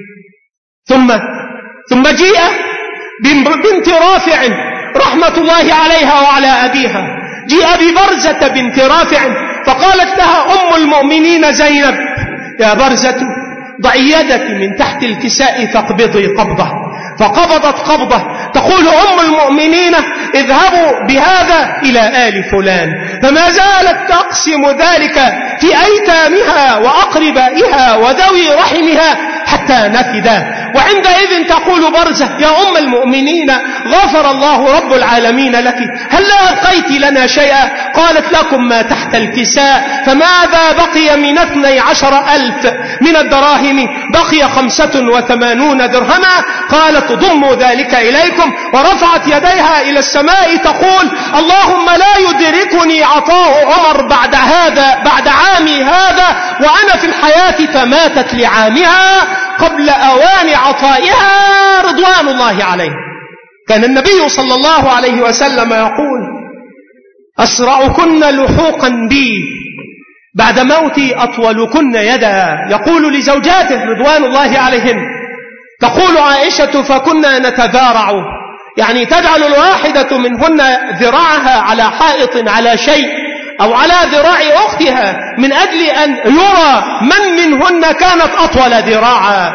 ثم ثم جيء بنت رافع رحمة الله عليها وعلى أبيها، جيء ببرزة بنت رافع، فقالت لها أم المؤمنين زينب: يا برزة، ضعي يدك من تحت الكساء فاقبضي قبضة. فقبضت قبضة. تقول أم المؤمنين: اذهبوا بهذا إلى آل فلان. فما زالت تقسم ذلك في أيتامها وأقربائها وذوي رحمها حتى نفدا. وعندئذ تقول برزة: يا أم المؤمنين غفر الله رب العالمين لك، هل لا أبقيت لنا شيئا؟ قالت: لكم ما تحت الكساء. فماذا بقي من اثني عشر ألف من الدراهم؟ بقي خمسة وثمانون درهما. قالت: ضموا ذلك إليكم. ورفعت يديها إلى السماء تقول: اللهم لا يدركني عطاء عمر بعد هذا، بعد عامي هذا وأنا في الحياة، فماتت لعامها قبل أوان عطائها رضوان الله عليه. كان النبي صلى الله عليه وسلم يقول: أسرعكن لحوقا بي بعد موتي أطولكن يدا. يقول لزوجاته رضوان الله عليهن. تقول عائشة: فكنا نتذارع، يعني تجعل الواحدة منهن ذراعها على حائط على شيء أو على ذراع أختها من أجل أن يرى من منهن كانت أطول ذراعا.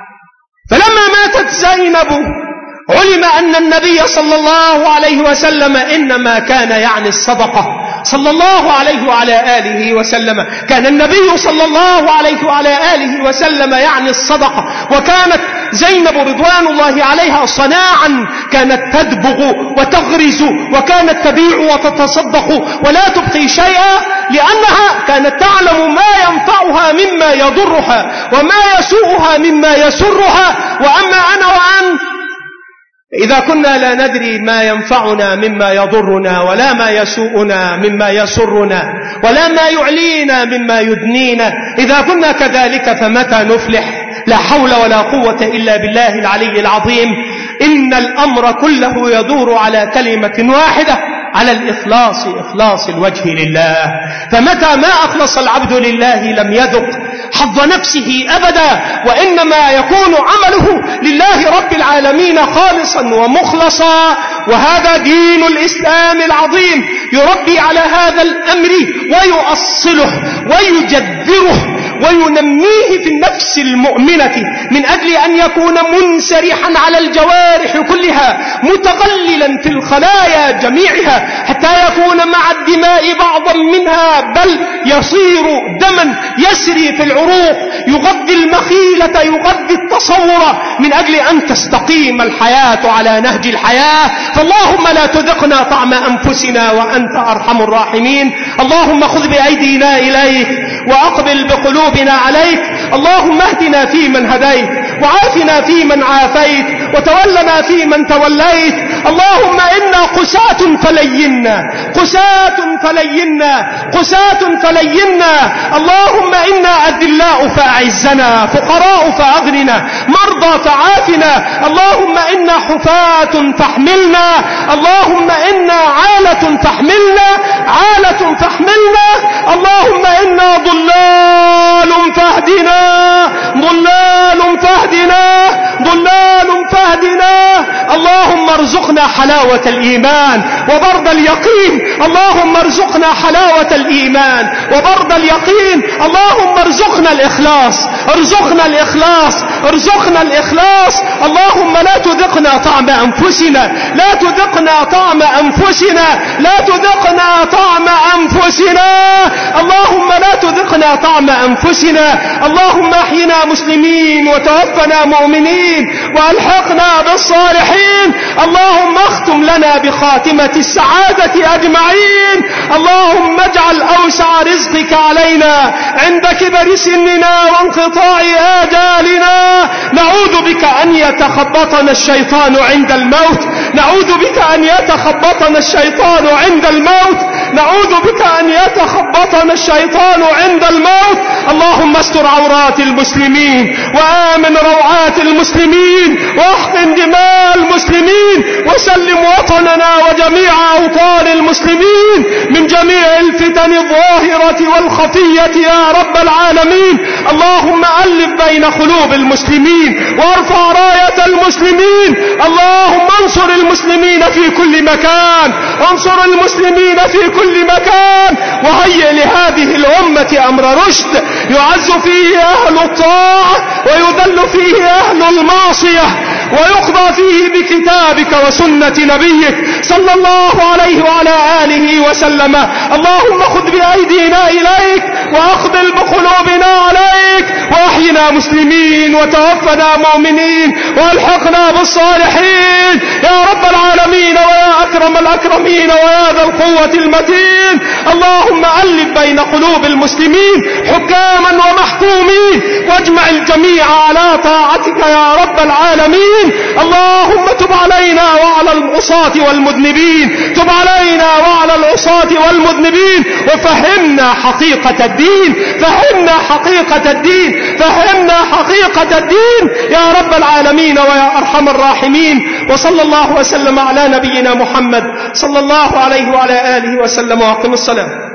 فلما ماتت زينب علم أن النبي صلى الله عليه وسلم إنما كان يعني الصدقة صلى الله عليه وعلى آله وسلم. كان النبي صلى الله عليه وعلى آله وسلم يعني الصدقة. وكانت زينب رضوان الله عليها صناعا، كانت تدبغ وتغرز، وكانت تبيع وتتصدق ولا تبقي شيئا، لأنها كانت تعلم ما ينفعها مما يضرها وما يسوءها مما يسرها. وأما أنا وأنت إذا كنا لا ندري ما ينفعنا مما يضرنا، ولا ما يسوءنا مما يسرنا، ولا ما يعلينا مما يدنينا، إذا كنا كذلك فمتى نفلح؟ لا حول ولا قوة إلا بالله العلي العظيم. إن الأمر كله يدور على كلمة واحدة، على الإخلاص، إخلاص الوجه لله. فمتى ما أخلص العبد لله لم يذق حظ نفسه أبدا، وإنما يكون عمله لله رب العالمين خالصا ومخلصا. وهذا دين الإسلام العظيم يربي على هذا الأمر ويؤصله ويجذره وينميه في النفس المؤمنة، من أجل أن يكون منسرحا على الجوارح كلها، متغللا في الخلايا جميعها، حتى يكون مع الدماء بعضا منها بل يصير دما يسري في العروق، يغذي المخيلة، يغذي التصور، من أجل أن تستقيم الحياة على نهج الحياة. فاللهم لا تذقنا طعم أنفسنا وأنت أرحم الراحمين. اللهم خذ بأيدينا إليك وأقبل بقلوبنا عليك. اللهم اهدنا فيمن هديت، وعافنا فيمن عافيت، وتولنا فيمن توليت. اللهم إنا قساة فلينا، قساة فلينا، قساة فلينا. اللهم إنا أذلاء فأعزنا، فقراء فأغننا، مرضى فعافنا. اللهم إنا حفاة فاحملنا، اللهم إنا عالة فاحملنا، عالة فاحملنا. اللهم إنا ضلال فاهدنا، ضلال فاهدنا، ضلال فاهدنا. اللهم ارزقنا حلاوة الإيمان وبرد اليقين. اللهم ارزقنا حلاوة الإيمان وبرد اليقين. اللهم ارزقنا ارزقنا الإخلاص، ارزقنا الإخلاص، ارزقنا الإخلاص. اللهم لا تذقنا طعم أنفسنا، لا تذقنا طعم أنفسنا، لا تذقنا طعم أنفسنا. اللهم لا تذقنا طعم أنفسنا. اللهم احينا مسلمين وتوفنا مؤمنين والحقنا بالصالحين. اللهم اختم لنا بخاتمة السعادة أجمعين. اللهم اجعل أوسع رزقك علينا عند كبر سننا وانقطاع آجالنا. نعوذ بك أن يتخبطنا الشيطان عند الموت، نعوذ بك أن يتخبطنا الشيطان عند الموت، نعوذ بك أن يتخبطنا الشيطان عند الموت. اللهم استر عورات المسلمين وآمن روعات المسلمين واحقن دماء المسلمين وسلم وطننا وجميع أوطان المسلمين من جميع الفتن الظاهرة والخفية يا رب العالمين. اللهم ألف بين قلوب المسلمين وارفع راية المسلمين. اللهم انصر المسلمين في كل مكان، انصر المسلمين في كل مكان، وهيئ لهذه الأمة أمر رشد يعز فيه أهل الطاعة ويذل فيه أهل المعصية، ويقضى فيه بكتابك وسنة نبيك صلى الله عليه وعلى آله وسلم. اللهم خذ بأيدينا إليك وأقبل بقلوبنا عليك، وأحينا مسلمين وتوفنا مؤمنين والحقنا بالصالحين يا رب العالمين ويا أكرم الأكرمين ويا ذا القوة المتين. اللهم ألف بين قلوب المسلمين حكاما ومحكومين واجمع الجميع على طاعتك يا رب العالمين. اللهم تب علينا وعلى العصاة والمذنبين، تب علينا وعلى العصاة والمذنبين، وفهمنا حقيقة الدين، فهمنا حقيقة الدين، فهمنا حقيقة الدين يا رب العالمين ويا أرحم الراحمين. وصلى الله وسلم على نبينا محمد صلى الله عليه وعلى آله وسلم. وأقم الصلاة.